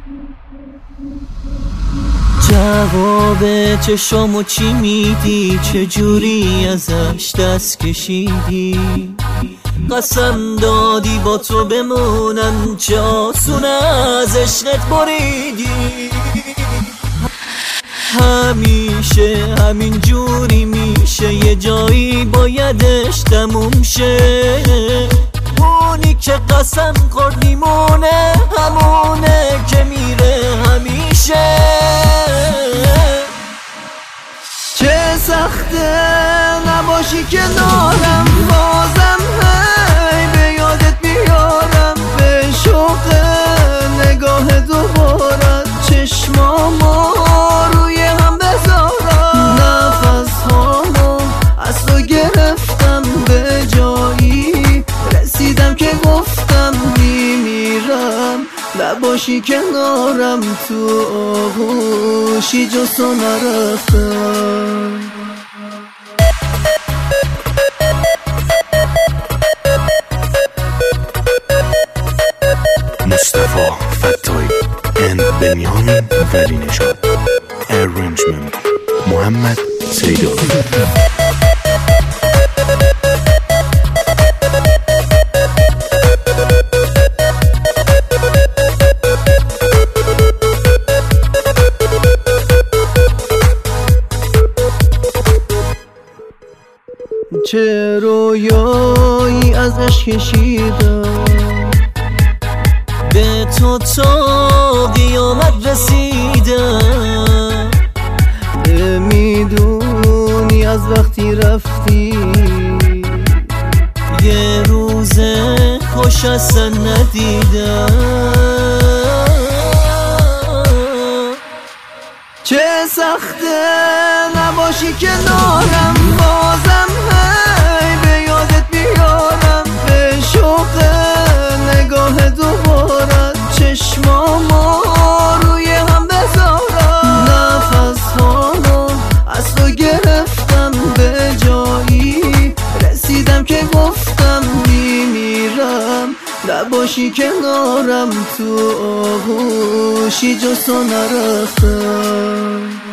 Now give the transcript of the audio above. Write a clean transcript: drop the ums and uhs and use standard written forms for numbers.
جواب چشامو چی میدی؟ چجوری ازش دست کشیدی؟ قسم دادی با تو بمونم، چه آسون از عشقت بریدی. همیشه همین جوری میشه، یه جایی بایدش تموم شه. اونی که قسم خورد میمونه، همونه که میره همیشه. چه سخته نباشی کنارم، بازم هی به یادت بیارم. به شوق نگاه دوبارت چشمامو روی هم بذارم. نفس هامو از تو گرفتم، به جایی رسیدم که گفتم میمیرم. نباشی کنارم تو آغوشی جز تو نرفتم. مصطفی فتایی and بنیامین ولی نژاد. Arrangement محمد سیداوی. چه رویایی از عشق کشیدم، به تو تا قیامت رسیدم. میدونی از وقتی رفتی یه روز خوش اصلا ندیدم. چه سخته نباشی کنارم، بازم هی به یادت بیارم. به شوق نگاه دوبارت چشمامو روی هم بذارم. نفس هامو از تو گرفتم، به جایی رسیدم که گفتم میمیرم. نباشی کنارم تو آغوشی جز تو نرفتم.